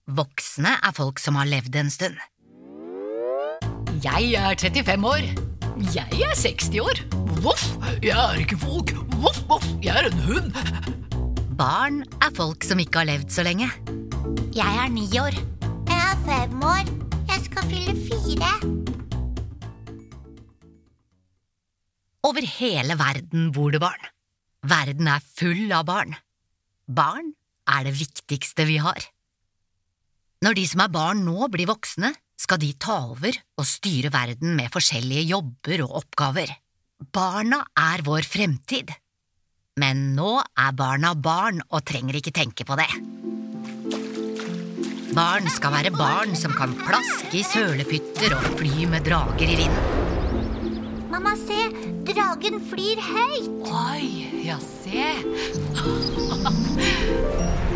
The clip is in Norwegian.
Voksne folk som har levd en stund. Jeg 35 år. Jeg 60 år. Voff, jeg ikke folk. Voff, voff, jeg en hund. Barn folk som ikke har levd så lenge. Jeg 9 år. Jeg 5 år. Jeg skal fylle 4. Over hele verden bor det barn. Verden full av barn. Barn det viktigste vi har. Når de som barn nå blir voksne, skal de ta over og styre verden med forskjellige jobber og oppgaver. Barna vår fremtid. Men nå barna barn og trenger ikke tenke på det. Barn skal være barn som kan plaske i sølepytter og fly med drager i vinden. Mamma, se! Dragen flyr høyt! Oi, ja, se!